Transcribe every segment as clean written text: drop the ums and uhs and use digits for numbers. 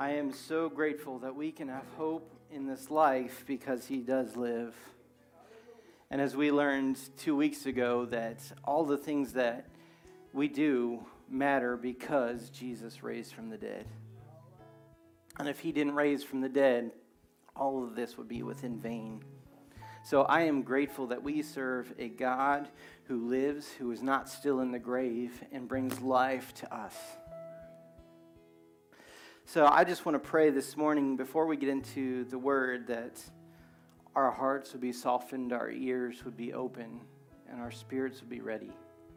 I am so grateful that we can have hope in this life because He does live. And as we learned 2 weeks ago, that all the things that we do matter because Jesus raised from the dead. And if He didn't raise from the dead, all of this would be within vain. So I am grateful that we serve a God who lives, who is not still in the grave, and brings life to us. So I just want to pray this morning before we get into the word that our hearts would be softened, our ears would be open, and our spirits would be ready.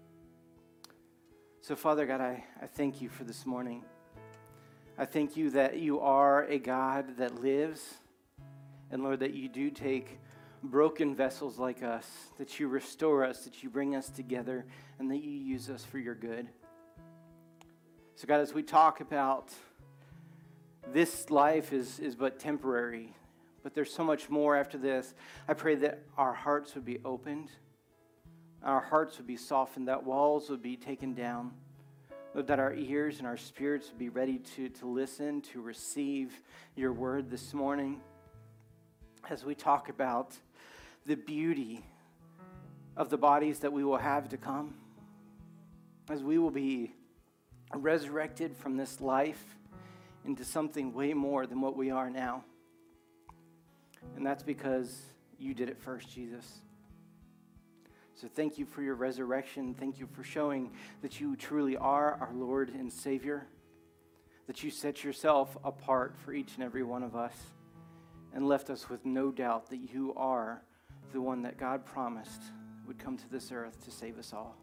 So Father God, I thank you for this morning. I thank you that you are a God that lives, and Lord, that you do take broken vessels like us, that you restore us, that you bring us together, and that you use us for your good. So God, as we talk about this life is but temporary, but there's so much more after this. I pray that our hearts would be opened, our hearts would be softened, that walls would be taken down, that our ears and our spirits would be ready to listen, to receive your word this morning. As we talk about the beauty of the bodies that we will have to come, as we will be resurrected from this life into something way more than what we are now. And that's because you did it first, Jesus. So thank you for your resurrection. Thank you for showing that you truly are our Lord and Savior, that you set yourself apart for each and every one of us and left us with no doubt that you are the one that God promised would come to this earth to save us all.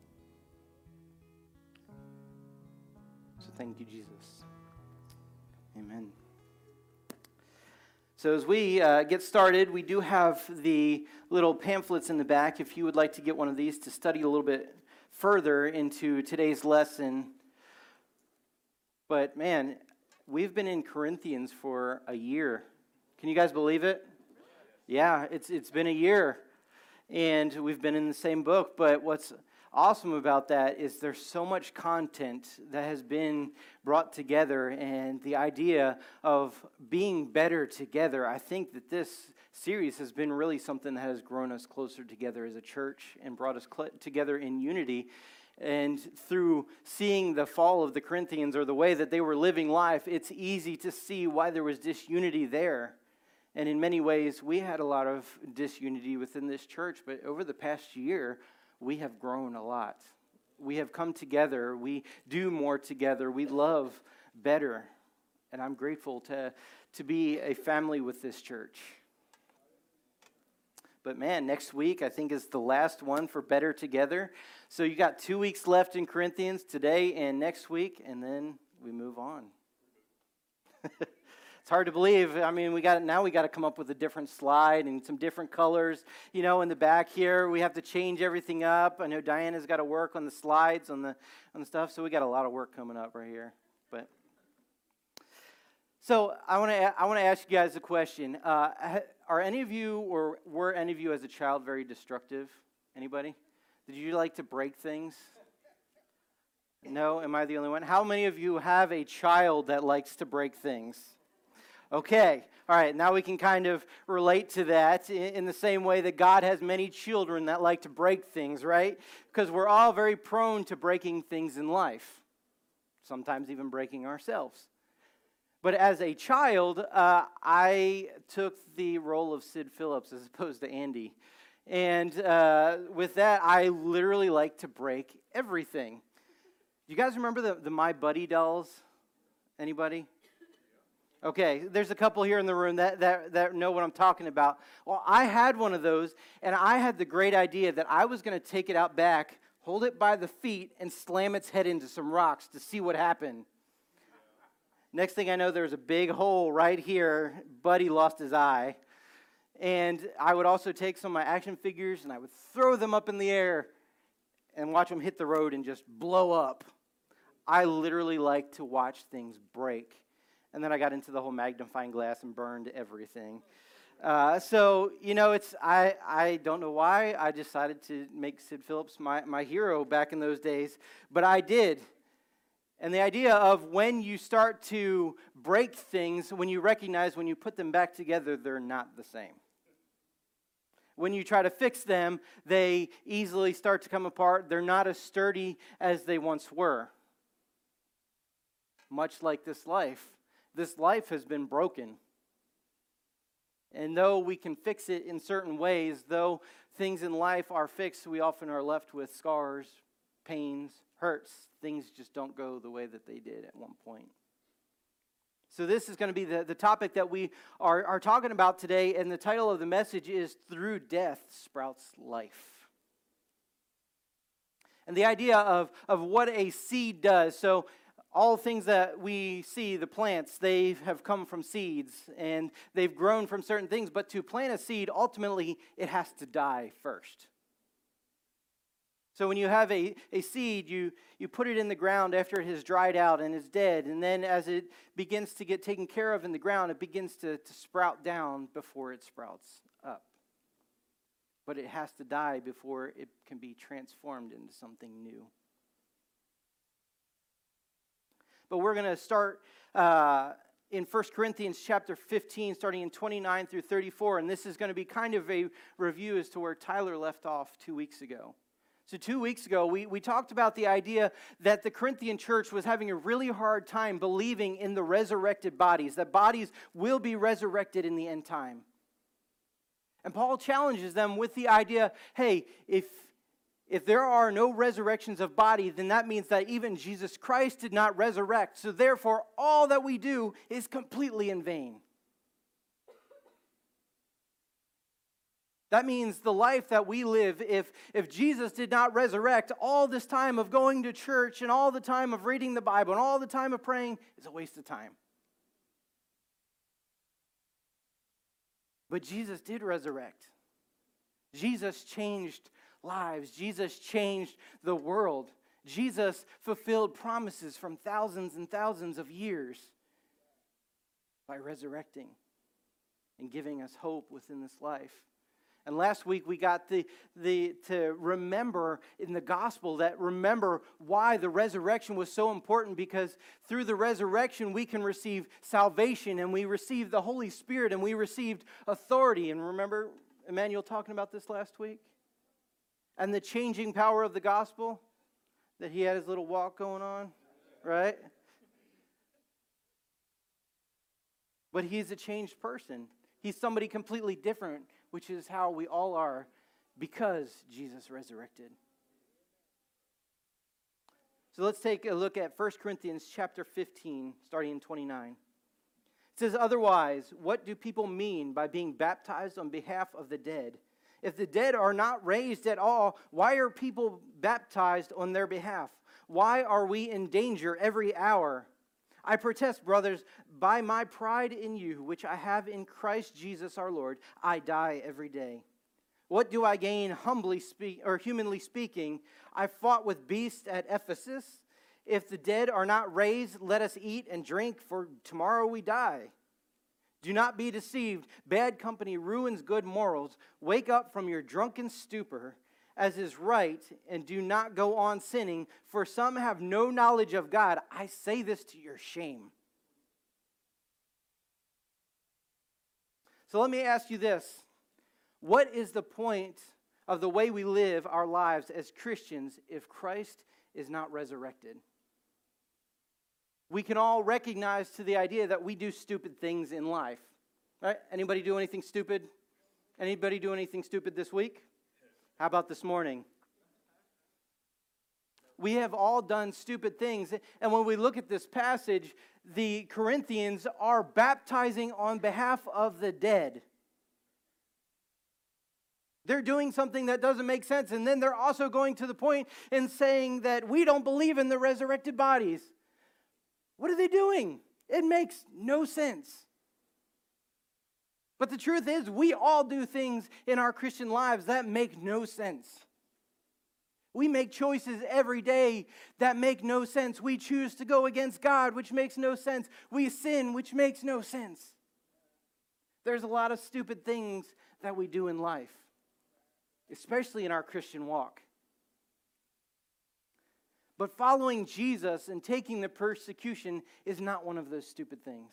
So thank you, Jesus. Amen. So as we get started, we do have the little pamphlets in the back. If you would like to get one of these to study a little bit further into today's lesson. But man, we've been in Corinthians for a year. Can you guys believe it? Yeah, it's been a year. And we've been in the same book. But what's awesome about that is there's so much content that has been brought together, and the idea of being better together. I think that this series has been really something that has grown us closer together as a church and brought us together in unity. And through seeing the fall of the Corinthians or the way that they were living life, it's easy to see why there was disunity there. And in many ways, we had a lot of disunity within this church, but over the past year, we have grown a lot. We have come together. We do more together. We love better. And I'm grateful to be a family with this church. But man, next week I think is the last one for Better Together. So you got 2 weeks left in Corinthians, today and next week, and then we move on. It's hard to believe. I mean, we got to come up with a different slide and some different colors. You know, in the back here, we have to change everything up. I know Diana's got to work on the slides on the stuff, so we got a lot of work coming up right here. But so I want to ask you guys a question. Are any of you, or were any of you as a child very destructive? Anybody? Did you like to break things? No? Am I the only one? How many of you have a child that likes to break things? Okay, all right, now we can kind of relate to that in the same way that God has many children that like to break things, right? Because we're all very prone to breaking things in life, sometimes even breaking ourselves. But as a child, I took the role of Sid Phillips as opposed to Andy. And with that, I literally like to break everything. You guys remember the My Buddy dolls? Anybody? Okay, there's a couple here in the room that know what I'm talking about. Well, I had one of those, and I had the great idea that I was going to take it out back, hold it by the feet, and slam its head into some rocks to see what happened. Next thing I know, there's a big hole right here. Buddy lost his eye. And I would also take some of my action figures, and I would throw them up in the air and watch them hit the road and just blow up. I literally like to watch things break. And then I got into the whole magnifying glass and burned everything. So, you know, I don't know why I decided to make Sid Phillips my hero back in those days, but I did. And the idea of when you start to break things, when you recognize when you put them back together, they're not the same. When you try to fix them, they easily start to come apart. They're not as sturdy as they once were. Much like this life has been broken. And though we can fix it in certain ways, though things in life are fixed, we often are left with scars, pains, hurts. Things just don't go the way that they did at one point. So this is going to be the topic that we are talking about today, and the title of the message is Through Death Sprouts Life. And the idea of what a seed does. So all things that we see, the plants, they have come from seeds, and they've grown from certain things, but to plant a seed, ultimately, it has to die first. So when you have a seed, you put it in the ground after it has dried out and is dead. And then as it begins to get taken care of in the ground, it begins to sprout down before it sprouts up. But it has to die before it can be transformed into something new. But we're going to start in 1 Corinthians chapter 15, starting in 29 through 34. And this is going to be kind of a review as to where Tyler left off 2 weeks ago. So 2 weeks ago, we talked about the idea that the Corinthian church was having a really hard time believing in the resurrected bodies, that bodies will be resurrected in the end time. And Paul challenges them with the idea, hey, if there are no resurrections of body, then that means that even Jesus Christ did not resurrect. So therefore, all that we do is completely in vain. That means the life that we live, if Jesus did not resurrect, all this time of going to church and all the time of reading the Bible and all the time of praying is a waste of time. But Jesus did resurrect. Jesus changed lives. Jesus changed the world. Jesus fulfilled promises from thousands and thousands of years by resurrecting and giving us hope within this life. And last week we got to remember in the gospel remember why the resurrection was so important, because through the resurrection we can receive salvation, and we receive the Holy Spirit, and we received authority. And remember Emmanuel talking about this last week? And the changing power of the gospel, that he had his little walk going on, right? But he's a changed person. He's somebody completely different, which is how we all are because Jesus resurrected. So let's take a look at 1 Corinthians chapter 15, starting in 29. It says, "Otherwise, what do people mean by being baptized on behalf of the dead? If the dead are not raised at all, why are people baptized on their behalf? Why are we in danger every hour? I protest, brothers, by my pride in you, which I have in Christ Jesus our Lord, I die every day. What do I gain humanly speaking? I fought with beasts at Ephesus. If the dead are not raised, let us eat and drink, for tomorrow we die. Do not be deceived. Bad company ruins good morals. Wake up from your drunken stupor, as is right, and do not go on sinning, for some have no knowledge of God. I say this to your shame." So let me ask you this. What is the point of the way we live our lives as Christians if Christ is not resurrected? We can all recognize to the idea that we do stupid things in life. Right? Anybody do anything stupid? Anybody do anything stupid this week? How about this morning? We have all done stupid things. And when we look at this passage, the Corinthians are baptizing on behalf of the dead. They're doing something that doesn't make sense. And then they're also going to the point and saying that we don't believe in the resurrected bodies. What are they doing? It makes no sense. But the truth is, we all do things in our Christian lives that make no sense. We make choices every day that make no sense. We choose to go against God, which makes no sense. We sin, which makes no sense. There's a lot of stupid things that we do in life, especially in our Christian walk. But following Jesus and taking the persecution is not one of those stupid things.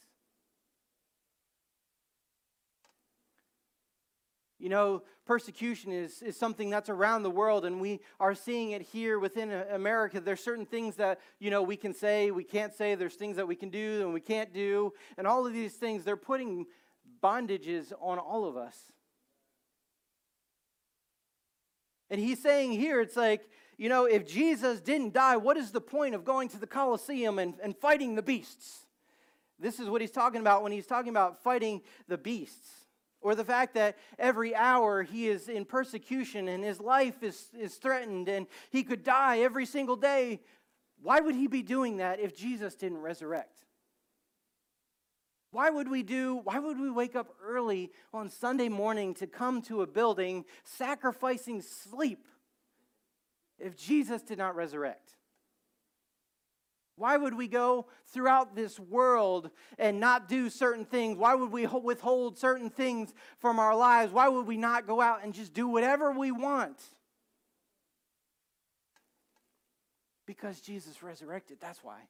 You know, persecution is something that's around the world, and we are seeing it here within America. There's certain things that, we can say, we can't say. There's things that we can do and we can't do. And all of these things, they're putting bondages on all of us. And he's saying here, it's like, if Jesus didn't die, what is the point of going to the Colosseum and fighting the beasts? This is what he's talking about when he's talking about fighting the beasts. Or the fact that every hour he is in persecution and his life is threatened and he could die every single day. Why would he be doing that if Jesus didn't resurrect? Why would we wake up early on Sunday morning to come to a building sacrificing sleep if Jesus did not resurrect? Why would we go throughout this world and not do certain things? Why would we withhold certain things from our lives? Why would we not go out and just do whatever we want? Because Jesus resurrected, that's why.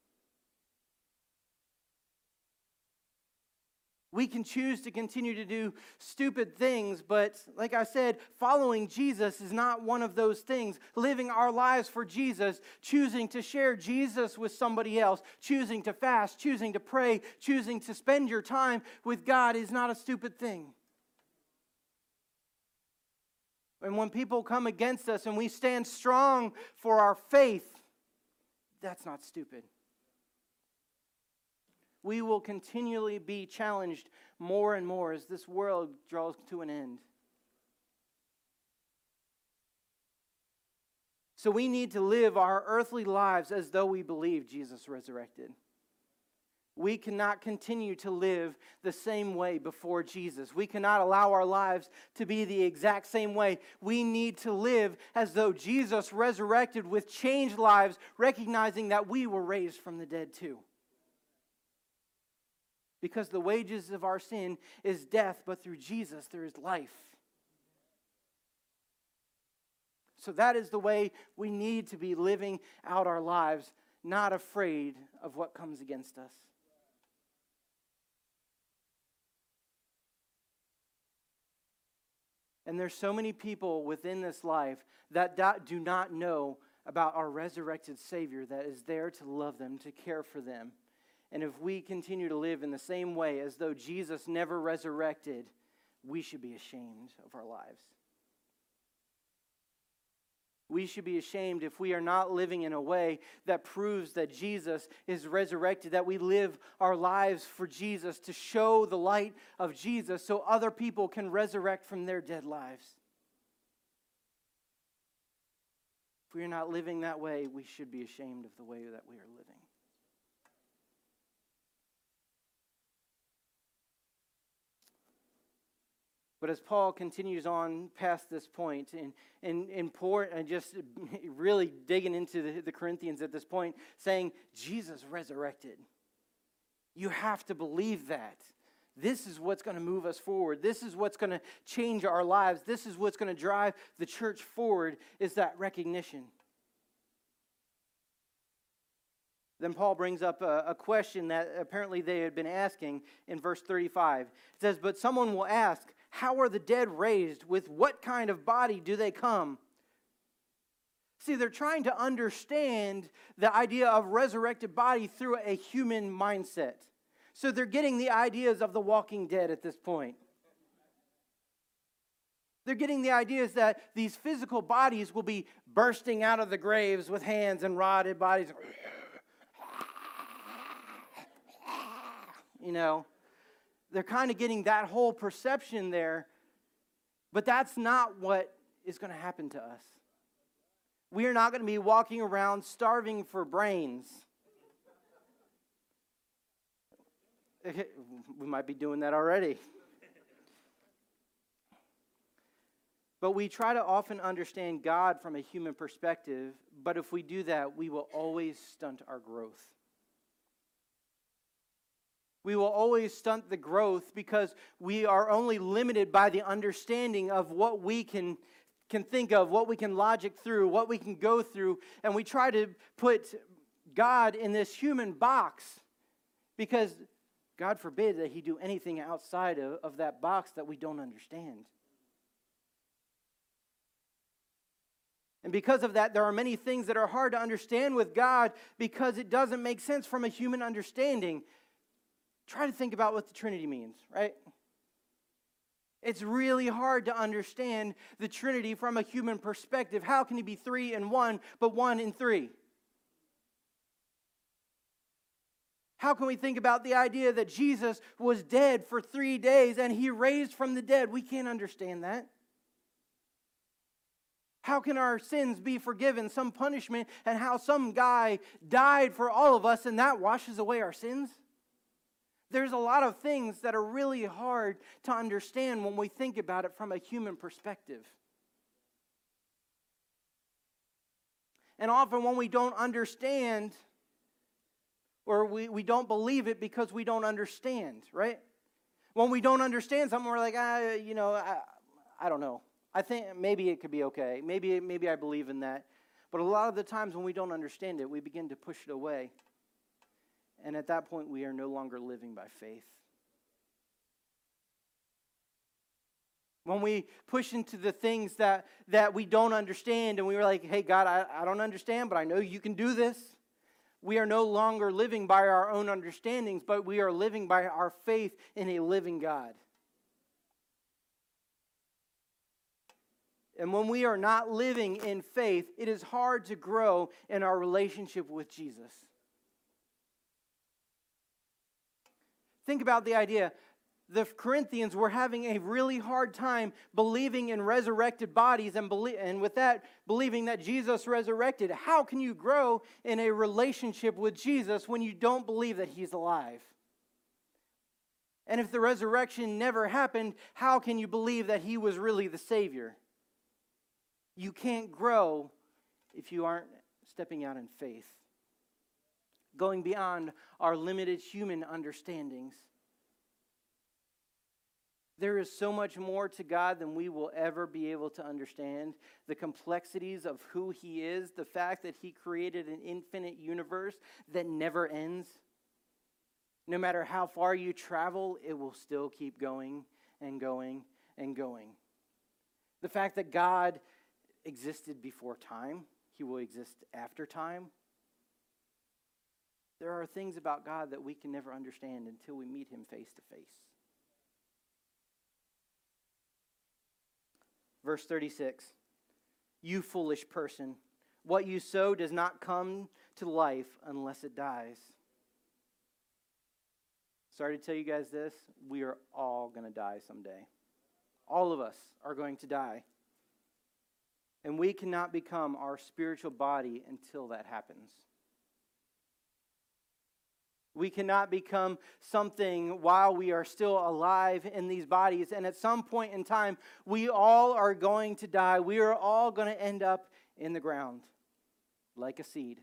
We can choose to continue to do stupid things, but like I said, following Jesus is not one of those things. Living our lives for Jesus, choosing to share Jesus with somebody else, choosing to fast, choosing to pray, choosing to spend your time with God is not a stupid thing. And when people come against us and we stand strong for our faith, that's not stupid. We will continually be challenged more and more as this world draws to an end. So we need to live our earthly lives as though we believe Jesus resurrected. We cannot continue to live the same way before Jesus. We cannot allow our lives to be the exact same way. We need to live as though Jesus resurrected with changed lives, recognizing that we were raised from the dead too. Because the wages of our sin is death, but through Jesus there is life. So that is the way we need to be living out our lives, not afraid of what comes against us. And there's so many people within this life that do not know about our resurrected Savior that is there to love them, to care for them. And if we continue to live in the same way as though Jesus never resurrected, we should be ashamed of our lives. We should be ashamed if we are not living in a way that proves that Jesus is resurrected, that we live our lives for Jesus to show the light of Jesus so other people can resurrect from their dead lives. If we are not living that way, we should be ashamed of the way that we are living. But as Paul continues on past this point and just really digging into the Corinthians at this point, saying, Jesus resurrected. You have to believe that. This is what's going to move us forward. This is what's going to change our lives. This is what's going to drive the church forward, is that recognition. Then Paul brings up a question that apparently they had been asking in verse 35. It says, but someone will ask, how are the dead raised? With what kind of body do they come? See, they're trying to understand the idea of resurrected body through a human mindset. So they're getting the ideas of the Walking Dead at this point. They're getting the ideas that these physical bodies will be bursting out of the graves with hands and rotted bodies. They're kind of getting that whole perception there, but that's not what is going to happen to us. We are not going to be walking around starving for brains. We might be doing that already. But we try to often understand God from a human perspective, but if we do that, we will always stunt our growth. We will always stunt the growth because we are only limited by the understanding of what we can can think of, what we can logic through, what we can go through, and we try to put God in this human box because God forbid that he do anything outside of that box that we don't understand. And because of that, there are many things that are hard to understand with God because it doesn't make sense from a human understanding. Try to think about what the Trinity means, right? It's really hard to understand the Trinity from a human perspective. How can he be 3 in 1, but 1 in 3? How can we think about the idea that Jesus was dead for 3 days and he raised from the dead? We can't understand that. How can our sins be forgiven, some punishment, and how some guy died for all of us and that washes away our sins? There's a lot of things that are really hard to understand when we think about it from a human perspective. And often when we don't understand, or we don't believe it because we don't understand, right? When we don't understand something, we're like, I don't know. I think maybe it could be okay. Maybe I believe in that. But a lot of the times when we don't understand it, we begin to push it away. And at that point, we are no longer living by faith. When we push into the things that we don't understand and we were like, hey, God, I don't understand, but I know you can do this. We are no longer living by our own understandings, but we are living by our faith in a living God. And when we are not living in faith, it is hard to grow in our relationship with Jesus. Think about the idea. The Corinthians were having a really hard time believing in resurrected bodies and with that, believing that Jesus resurrected. How can you grow in a relationship with Jesus when you don't believe that he's alive? And if the resurrection never happened, how can you believe that he was really the Savior? You can't grow if you aren't stepping out in faith, going beyond our limited human understandings. There is so much more to God than we will ever be able to understand. The complexities of who he is, the fact that he created an infinite universe that never ends. No matter how far you travel, it will still keep going and going and going. The fact that God existed before time, he will exist after time. There are things about God that we can never understand until we meet him face to face. Verse 36, you foolish person, what you sow does not come to life unless it dies. Sorry to tell you guys this, we are all going to die someday. All of us are going to die. And we cannot become our spiritual body until that happens. We cannot become something while we are still alive in these bodies. And at some point in time, we all are going to die. We are all going to end up in the ground like a seed.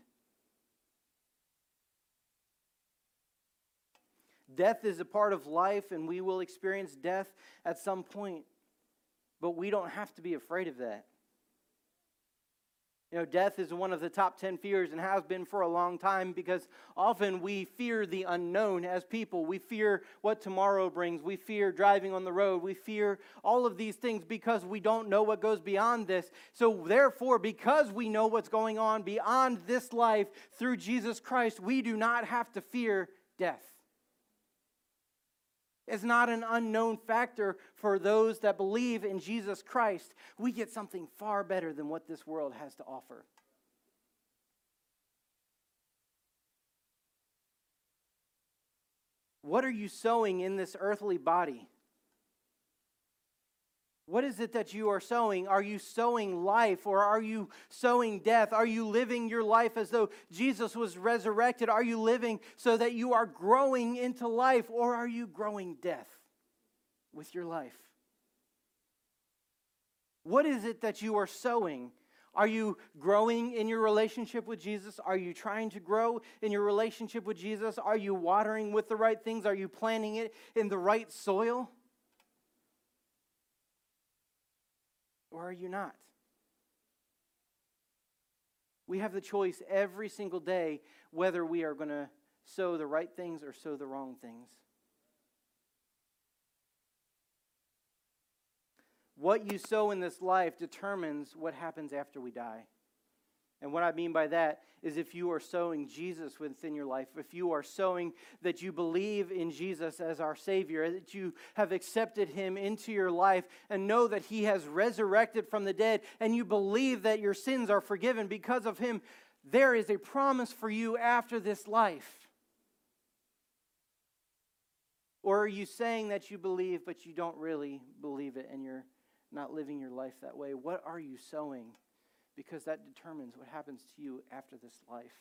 Death is a part of life, and we will experience death at some point. But we don't have to be afraid of that. You know, death is one of the top 10 fears and has been for a long time because often we fear the unknown as people. We fear what tomorrow brings. We fear driving on the road. We fear all of these things because we don't know what goes beyond this. So therefore, because we know what's going on beyond this life through Jesus Christ, we do not have to fear death. It's not an unknown factor for those that believe in Jesus Christ. We get something far better than what this world has to offer. What are you sowing in this earthly body? What is it that you are sowing? Are you sowing life or are you sowing death? Are you living your life as though Jesus was resurrected? Are you living so that you are growing into life or are you growing death with your life? What is it that you are sowing? Are you growing in your relationship with Jesus? Are you trying to grow in your relationship with Jesus? Are you watering with the right things? Are you planting it in the right soil? Or are you not? We have the choice every single day whether we are going to sow the right things or sow the wrong things. What you sow in this life determines what happens after we die. And what I mean by that is if you are sowing Jesus within your life, if you are sowing that you believe in Jesus as our Savior, that you have accepted Him into your life and know that He has resurrected from the dead, and you believe that your sins are forgiven because of Him, there is a promise for you after this life. Or are you saying that you believe, but you don't really believe it and you're not living your life that way? What are you sowing? Because that determines what happens to you after this life.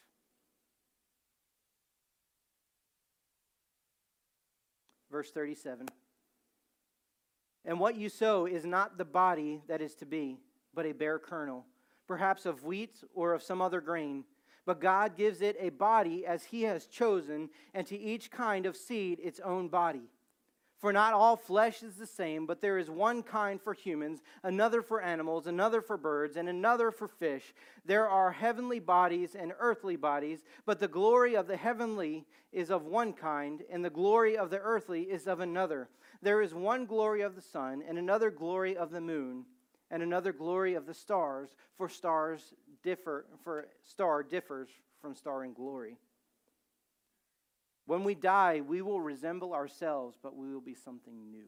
Verse 37. And what you sow is not the body that is to be, but a bare kernel, perhaps of wheat or of some other grain. But God gives it a body as He has chosen, and to each kind of seed its own body. For not all flesh is the same, but there is one kind for humans, another for animals, another for birds, and another for fish. There are heavenly bodies and earthly bodies, but the glory of the heavenly is of one kind, and the glory of the earthly is of another. There is one glory of the sun, and another glory of the moon, and another glory of the stars, for star differs from star in glory. When we die, we will resemble ourselves, but we will be something new.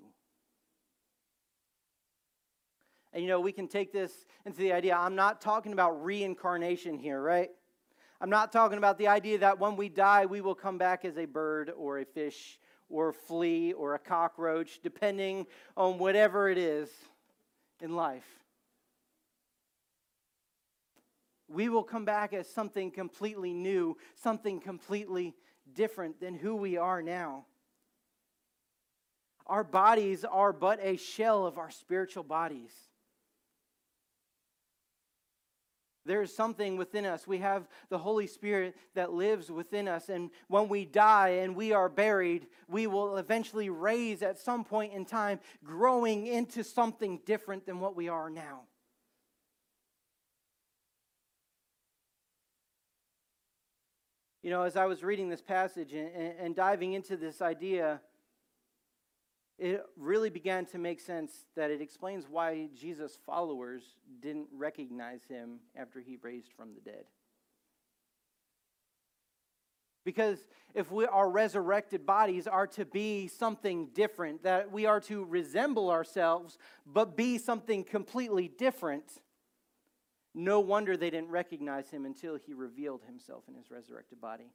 And we can take this into the idea, I'm not talking about reincarnation here, right? I'm not talking about the idea that when we die, we will come back as a bird or a fish or a flea or a cockroach, depending on whatever it is in life. We will come back as something completely new, something completely different than who we are now. Our bodies are but a shell of our spiritual bodies. There is something within us. We have the Holy Spirit that lives within us, and when we die and we are buried, we will eventually raise at some point in time, growing into something different than what we are now. As I was reading this passage and diving into this idea, it really began to make sense that it explains why Jesus' followers didn't recognize Him after He raised from the dead. Because if our resurrected bodies are to be something different, that we are to resemble ourselves, but be something completely different, no wonder they didn't recognize Him until He revealed Himself in His resurrected body.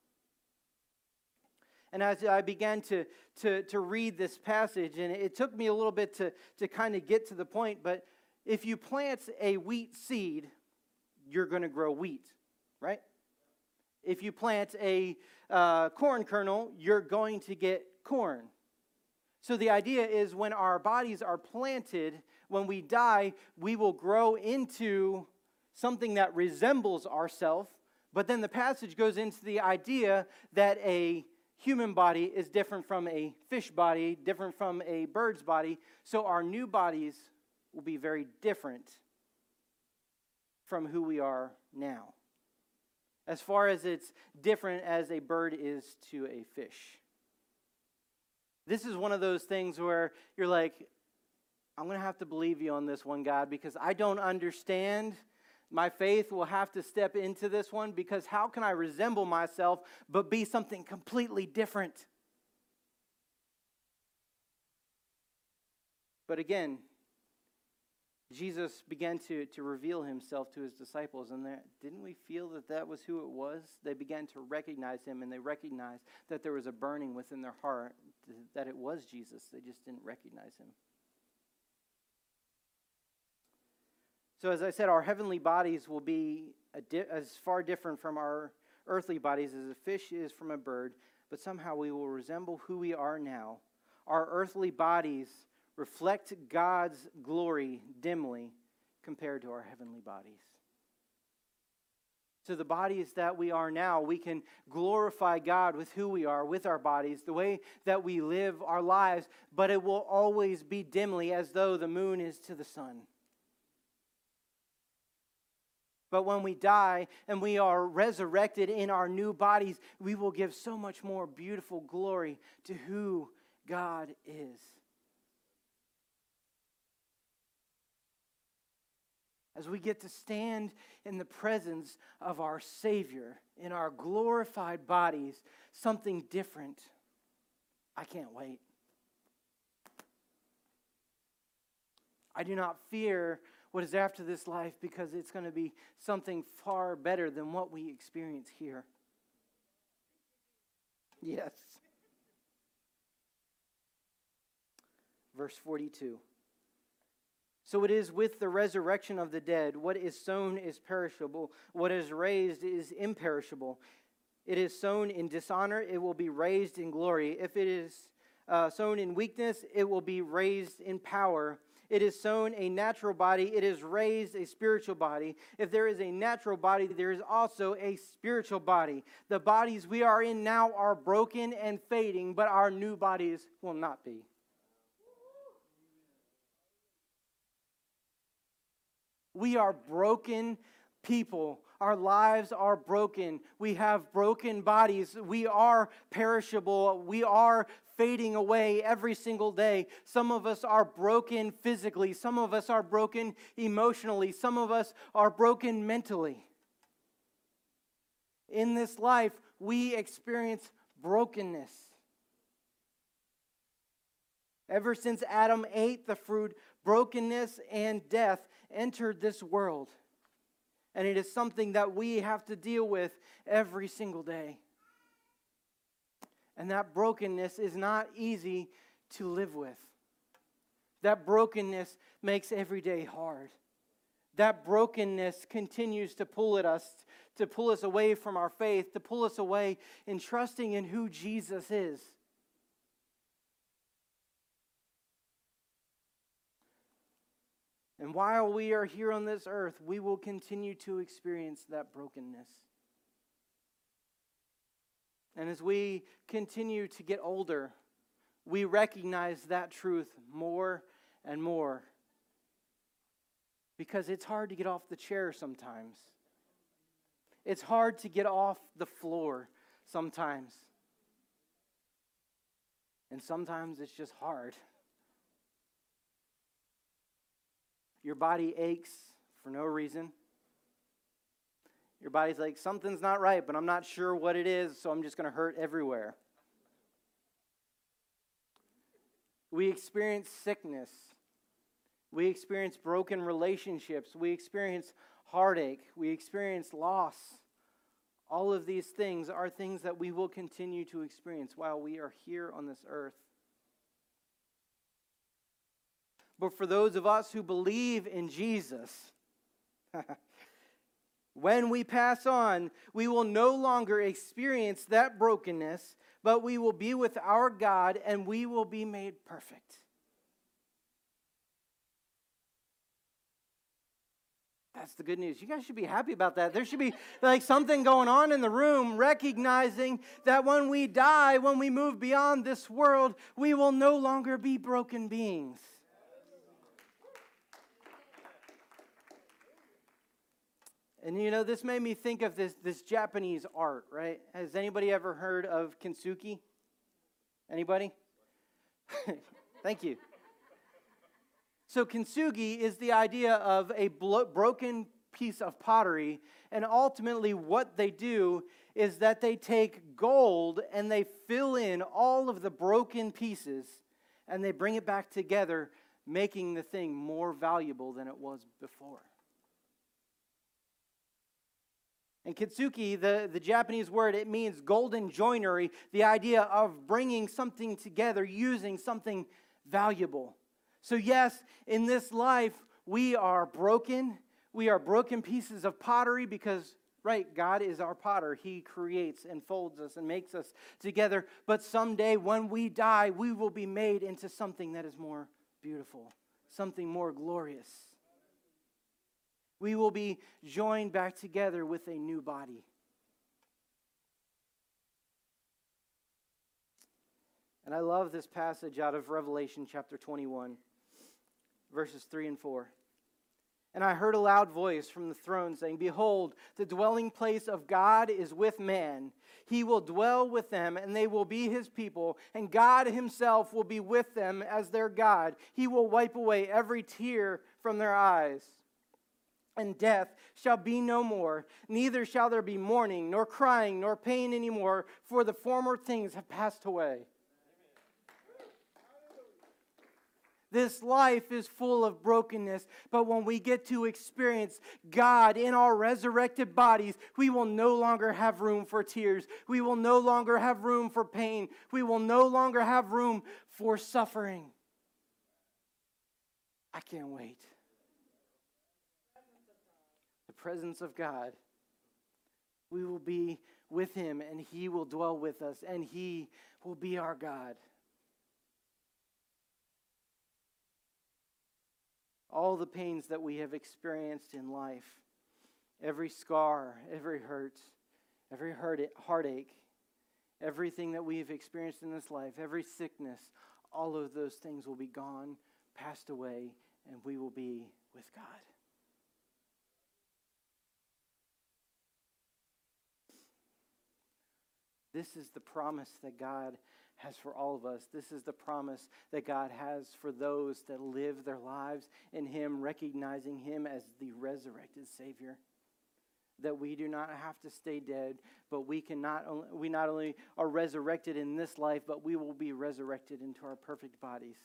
And as I began to read this passage, and it took me a little bit to kind of get to the point, but if you plant a wheat seed, you're going to grow wheat, right? If you plant a corn kernel, you're going to get corn. So the idea is when our bodies are planted, when we die, we will grow into something that resembles ourselves. But then the passage goes into the idea that a human body is different from a fish body, different from a bird's body. So our new bodies will be very different from who we are now. As far as it's different as a bird is to a fish. This is one of those things where you're like, I'm going to have to believe you on this one, God, because I don't understand. My faith will have to step into this one, because how can I resemble myself but be something completely different? But again, Jesus began to reveal Himself to His disciples, and didn't we feel that was who it was? They began to recognize Him, and they recognized that there was a burning within their heart, that it was Jesus. They just didn't recognize Him. So as I said, our heavenly bodies will be as far different from our earthly bodies as a fish is from a bird, but somehow we will resemble who we are now. Our earthly bodies reflect God's glory dimly compared to our heavenly bodies. So the bodies that we are now, we can glorify God with who we are, with our bodies, the way that we live our lives, but it will always be dimly, as though the moon is to the sun. But when we die and we are resurrected in our new bodies, we will give so much more beautiful glory to who God is. As we get to stand in the presence of our Savior in our glorified bodies, something different. I can't wait. I do not fear what is after this life because it's going to be something far better than what we experience here. Yes. Verse 42. So it is with the resurrection of the dead. What is sown is perishable. What is raised is imperishable. It is sown in dishonor. It will be raised in glory. If it is sown in weakness, it will be raised in power. It is sown a natural body. It is raised a spiritual body. If there is a natural body, there is also a spiritual body. The bodies we are in now are broken and fading, but our new bodies will not be. We are broken people. Our lives are broken. We have broken bodies. We are perishable. We are fading away every single day. Some of us are broken physically. Some of us are broken emotionally. Some of us are broken mentally. In this life, we experience brokenness. Ever since Adam ate the fruit, brokenness and death entered this world. And it is something that we have to deal with every single day. And that brokenness is not easy to live with. That brokenness makes every day hard. That brokenness continues to pull at us, to pull us away from our faith, to pull us away in trusting in who Jesus is. And while we are here on this earth, we will continue to experience that brokenness. And as we continue to get older, we recognize that truth more and more. Because it's hard to get off the chair sometimes. It's hard to get off the floor sometimes. And sometimes it's just hard. Your body aches for no reason. Your body's like, something's not right, but I'm not sure what it is, so I'm just going to hurt everywhere. We experience sickness. We experience broken relationships. We experience heartache. We experience loss. All of these things are things that we will continue to experience while we are here on this earth. But for those of us who believe in Jesus, when we pass on, we will no longer experience that brokenness, but we will be with our God and we will be made perfect. That's the good news. You guys should be happy about that. There should be like something going on in the room, recognizing that when we die, when we move beyond this world, we will no longer be broken beings. And you know, this made me think of this Japanese art, right? Has anybody ever heard of kintsugi? Anybody? Thank you. So kintsugi is the idea of a broken piece of pottery, and ultimately what they do is that they take gold and they fill in all of the broken pieces and they bring it back together, making the thing more valuable than it was before. And kintsugi, the Japanese word, it means golden joinery, the idea of bringing something together using something valuable. So yes, in this life, we are broken. We are broken pieces of pottery because, right, God is our potter. He creates and folds us and makes us together. But someday when we die, we will be made into something that is more beautiful, something more glorious. We will be joined back together with a new body. And I love this passage out of Revelation chapter 21, verses 3 and 4. And I heard a loud voice from the throne saying, Behold, the dwelling place of God is with man. He will dwell with them, and they will be his people, and God himself will be with them as their God. He will wipe away every tear from their eyes. And death shall be no more, neither shall there be mourning, nor crying, nor pain anymore, for the former things have passed away. This life is full of brokenness, but when we get to experience God in our resurrected bodies, we will no longer have room for tears. We will no longer have room for pain. We will no longer have room for suffering. I can't wait. The presence of God. We will be with him, and he will dwell with us, and he will be our God. All the pains that we have experienced in life, every scar, every hurt, every heartache, everything that we have experienced in this life, every sickness, all of those things will be gone, passed away, and we will be with God. This is the promise that God has for all of us. This is the promise that God has for those that live their lives in him, recognizing him as the resurrected Savior. That we do not have to stay dead, but we not only are resurrected in this life, but we will be resurrected into our perfect bodies.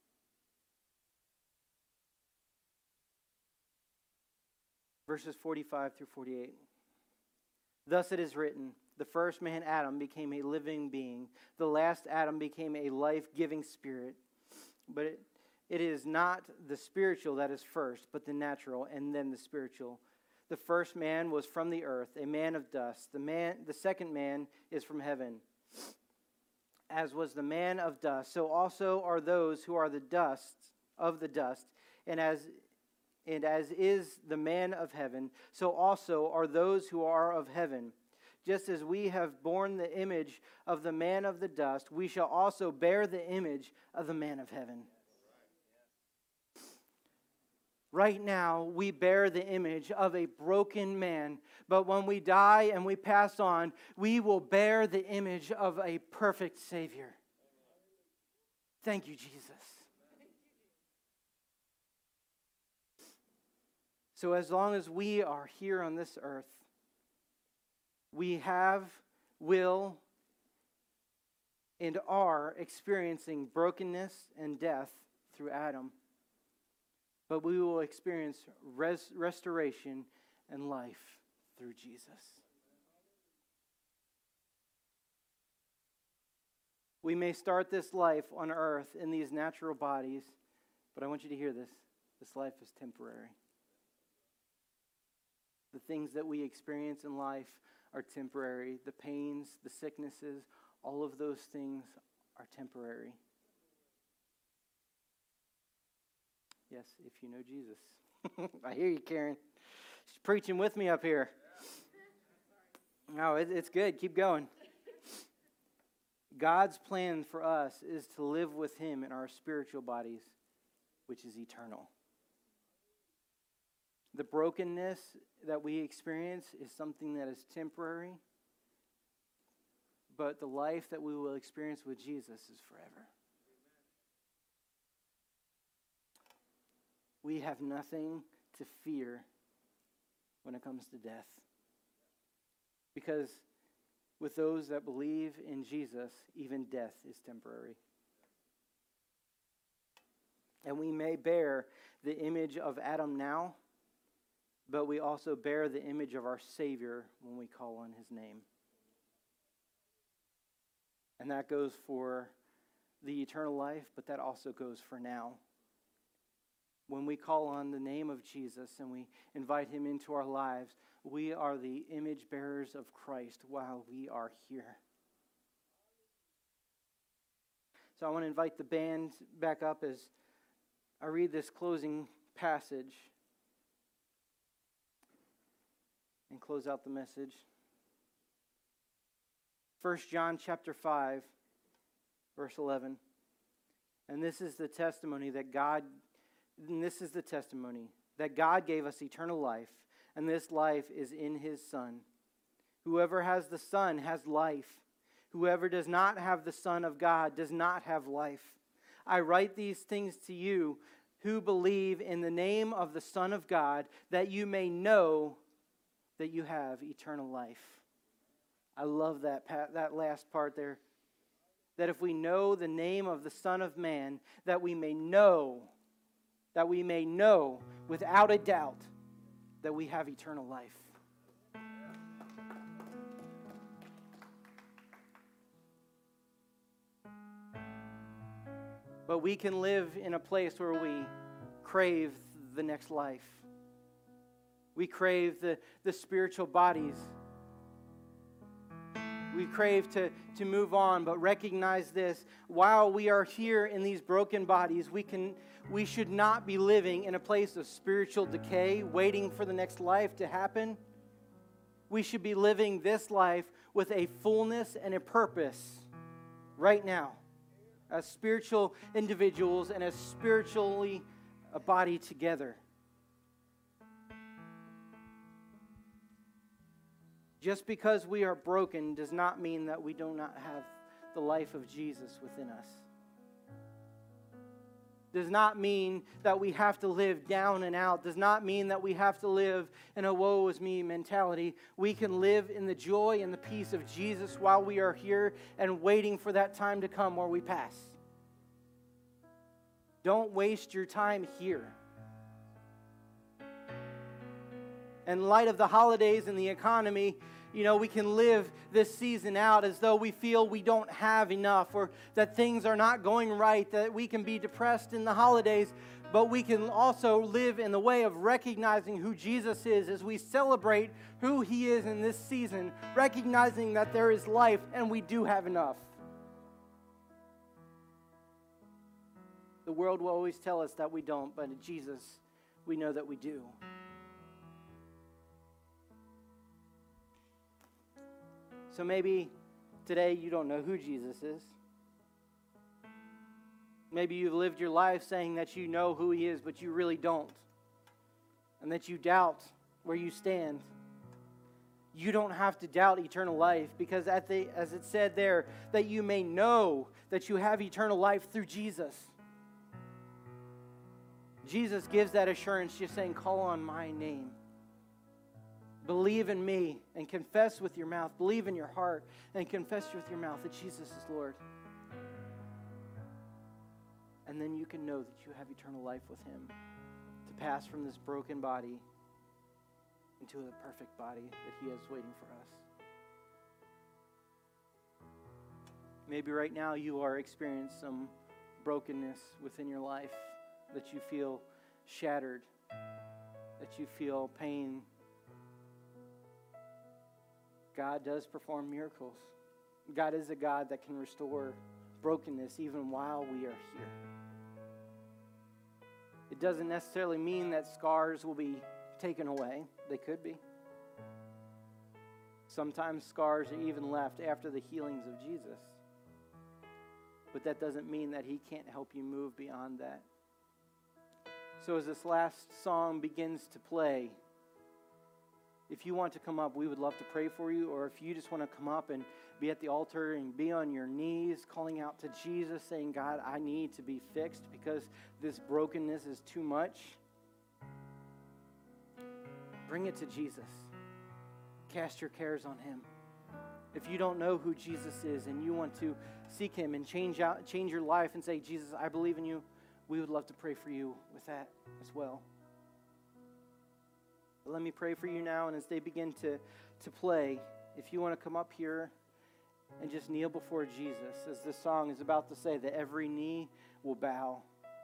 Verses 45 through 48. Thus it is written, the first man, Adam, became a living being. The last Adam became a life-giving spirit. But it is not the spiritual that is first, but the natural, and then the spiritual. The first man was from the earth, a man of dust. The second man is from heaven. As was the man of dust, so also are those who are the dust of the dust. And as is the man of heaven, so also are those who are of heaven. Just as we have borne the image of the man of the dust, we shall also bear the image of the man of heaven. Right now, we bear the image of a broken man, but when we die and we pass on, we will bear the image of a perfect Savior. Thank you, Jesus. So as long as we are here on this earth, we have, will, and are experiencing brokenness and death through Adam. But we will experience restoration and life through Jesus. We may start this life on earth in these natural bodies, but I want you to hear this. This life is temporary. The things that we experience in life are temporary. The pains, the sicknesses, all of those things are temporary. Yes, if you know Jesus. I hear you, Karen. She's preaching with me up here. No, it's good. Keep going. God's plan for us is to live with him in our spiritual bodies, which is eternal. The brokenness that we experience is something that is temporary, but the life that we will experience with Jesus is forever. We have nothing to fear when it comes to death. Because with those that believe in Jesus, even death is temporary. And we may bear the image of Adam now, but we also bear the image of our Savior when we call on his name. And that goes for the eternal life, but that also goes for now. When we call on the name of Jesus and we invite him into our lives, we are the image bearers of Christ while we are here. So I want to invite the band back up as I read this closing passage and close out the message. 1 John chapter 5, verse 11. And this is the testimony that God gave us eternal life, and this life is in His Son. Whoever has the Son has life. Whoever does not have the Son of God does not have life. I write these things to you who believe in the name of the Son of God, that you may know that you have eternal life. I love that last part there. That if we know the name of the Son of Man, that we may know without a doubt that we have eternal life. But we can live in a place where we crave the next life. We crave the spiritual bodies. We crave to move on, but recognize this. While we are here in these broken bodies, we should not be living in a place of spiritual decay, waiting for the next life to happen. We should be living this life with a fullness and a purpose right now, as spiritual individuals and as spiritually a body together. Just because we are broken does not mean that we do not have the life of Jesus within us. Does not mean that we have to live down and out. Does not mean that we have to live in a woe is me mentality. We can live in the joy and the peace of Jesus while we are here and waiting for that time to come where we pass. Don't waste your time here. In light of the holidays and the economy, we can live this season out as though we feel we don't have enough, or that things are not going right, that we can be depressed in the holidays, but we can also live in the way of recognizing who Jesus is as we celebrate who He is in this season, recognizing that there is life and we do have enough. The world will always tell us that we don't, but in Jesus, we know that we do. So maybe today you don't know who Jesus is. Maybe you've lived your life saying that you know who He is, but you really don't. And that you doubt where you stand. You don't have to doubt eternal life, because as it said there, that you may know that you have eternal life through Jesus. Jesus gives that assurance just saying, call on my name. Believe in me and confess with your mouth. Believe in your heart and confess with your mouth that Jesus is Lord. And then you can know that you have eternal life with Him, to pass from this broken body into a perfect body that He has waiting for us. Maybe right now you are experiencing some brokenness within your life, that you feel shattered, that you feel pain. God does perform miracles. God is a God that can restore brokenness even while we are here. It doesn't necessarily mean that scars will be taken away. They could be. Sometimes scars are even left after the healings of Jesus. But that doesn't mean that He can't help you move beyond that. So as this last song begins to play, if you want to come up, we would love to pray for you. Or if you just want to come up and be at the altar and be on your knees, calling out to Jesus, saying, God, I need to be fixed because this brokenness is too much. Bring it to Jesus. Cast your cares on Him. If you don't know who Jesus is and you want to seek Him and change your life and say, Jesus, I believe in you, we would love to pray for you with that as well. But let me pray for you now, and as they begin to play, if you want to come up here and just kneel before Jesus, as this song is about to say that every knee will bow,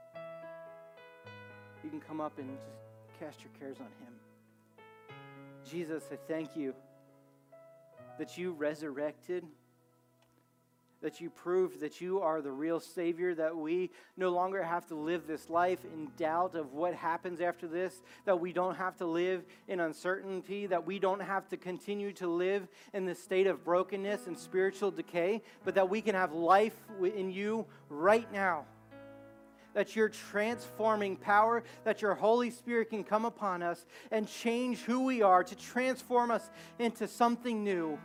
you can come up and just cast your cares on Him. Jesus, I thank you that you resurrected, that you proved that you are the real Savior, that we no longer have to live this life in doubt of what happens after this, that we don't have to live in uncertainty, that we don't have to continue to live in the state of brokenness and spiritual decay, but that we can have life in you right now. that your transforming power, that your Holy Spirit can come upon us and change who we are, to transform us into something new.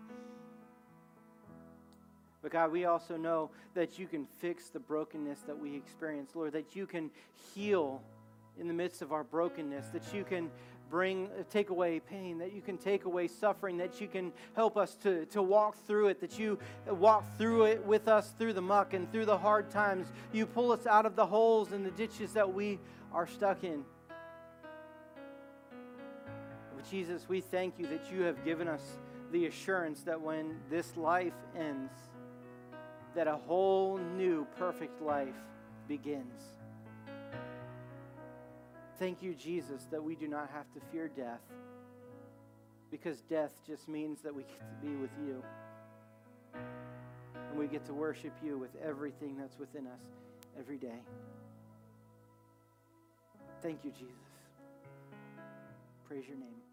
But God, we also know that you can fix the brokenness that we experience, Lord, that you can heal in the midst of our brokenness, that you can take away pain, that you can take away suffering, that you can help us to walk through it, that you walk through it with us through the muck and through the hard times. You pull us out of the holes and the ditches that we are stuck in. But Jesus, we thank you that you have given us the assurance that when this life ends, that a whole new perfect life begins. Thank you, Jesus, that we do not have to fear death, because death just means that we get to be with you. And we get to worship you with everything that's within us every day. Thank you, Jesus. Praise your name.